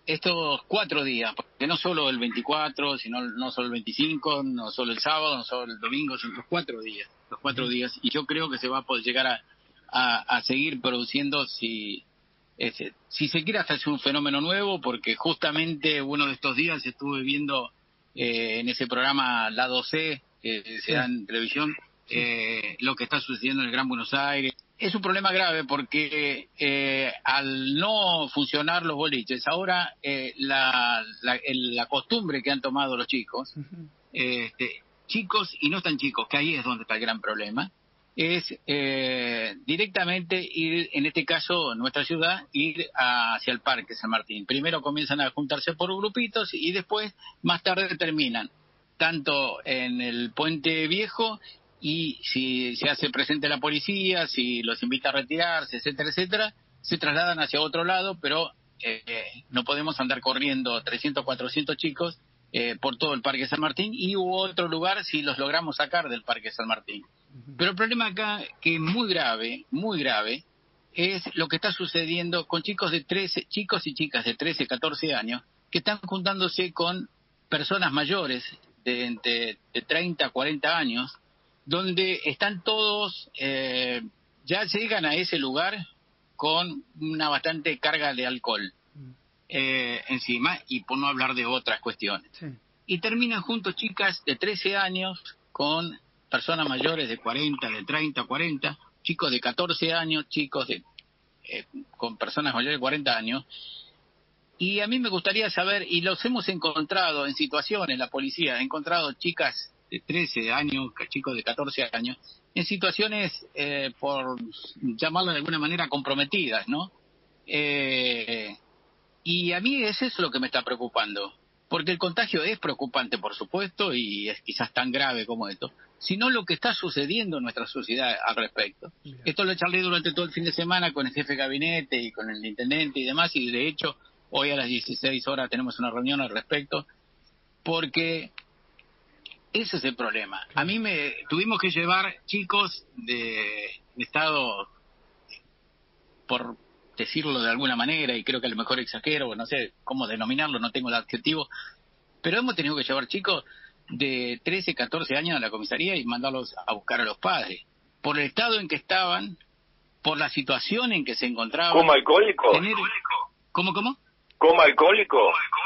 estos 4 días, porque no solo el 24, sino no solo el 25, no solo el sábado, no solo el domingo, son los cuatro días, y yo creo que se va a poder llegar a seguir produciendo si se quiere hasta hacer un fenómeno nuevo, porque justamente uno de estos días estuve viendo en ese programa Lado C, que se da en televisión, lo que está sucediendo en el Gran Buenos Aires. Es un problema grave porque al no funcionar los boliches, ahora la costumbre que han tomado los chicos, chicos y no tan chicos, que ahí es donde está el gran problema, es directamente ir, en este caso en nuestra ciudad, ir hacia el Parque San Martín. Primero comienzan a juntarse por grupitos y después, más tarde, terminan tanto en el Puente Viejo, y si se hace presente la policía, si los invita a retirarse, etcétera, etcétera, se trasladan hacia otro lado, pero no podemos andar corriendo 300, 400 chicos por todo el Parque San Martín, y hubo otro lugar si los logramos sacar del Parque San Martín. Pero el problema acá, que es muy grave, es lo que está sucediendo con chicos y chicas de 13, 14 años, que están juntándose con personas mayores de 30, 40 años, donde están todos, ya llegan a ese lugar con una bastante carga de alcohol encima, y por no hablar de otras cuestiones. Sí. Y terminan juntos chicas de 13 años con personas mayores de 40, de 30, 40, chicos de 14 años, chicos con personas mayores de 40 años. Y a mí me gustaría saber, y los hemos encontrado en situaciones, la policía ha encontrado chicas de 13 años, chicos de 14 años, en situaciones, por llamarlo de alguna manera, comprometidas, ¿no? Y a mí es eso lo que me está preocupando, porque el contagio es preocupante, por supuesto, y es quizás tan grave como esto, sino lo que está sucediendo en nuestra sociedad al respecto. Bien. Esto lo charlé durante todo el fin de semana con el jefe de gabinete y con el intendente y demás, y de hecho hoy a las 16 horas tenemos una reunión al respecto, porque ese es el problema. A mí tuvimos que llevar chicos de estado, por decirlo de alguna manera, y creo que a lo mejor exagero, no sé cómo denominarlo, no tengo el adjetivo, pero hemos tenido que llevar chicos de 13, 14 años a la comisaría y mandarlos a buscar a los padres, por el estado en que estaban, por la situación en que se encontraban. ¿Como alcohólico? ¿Cómo? ¿Como alcohólico?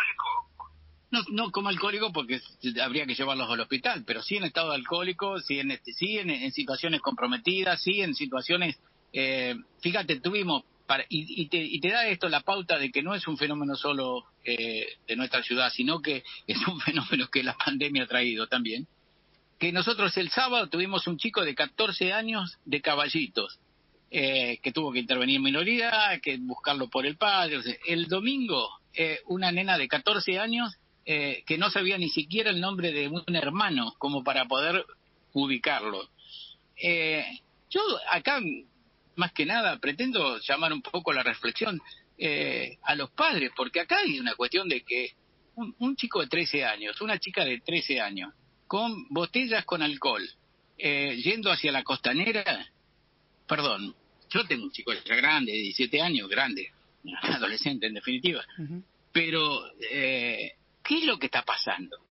No como alcohólico, porque habría que llevarlos al hospital, pero sí en estado alcohólico, sí en situaciones comprometidas, sí en situaciones, fíjate, tuvimos, y te da esto la pauta de que no es un fenómeno solo de nuestra ciudad, sino que es un fenómeno que la pandemia ha traído también, que nosotros el sábado tuvimos un chico de 14 años de Caballitos, que tuvo que intervenir minoría, que buscarlo por el padre. O sea, el domingo, una nena de 14 años que no sabía ni siquiera el nombre de un hermano como para poder ubicarlo. Yo acá, más que nada, pretendo llamar un poco la reflexión a los padres, porque acá hay una cuestión de que un chico de 13 años, una chica de 13 años, con botellas con alcohol, yendo hacia la costanera. Perdón, yo tengo un chico ya grande, de 17 años, grande, adolescente en definitiva, pero ¿qué es lo que está pasando?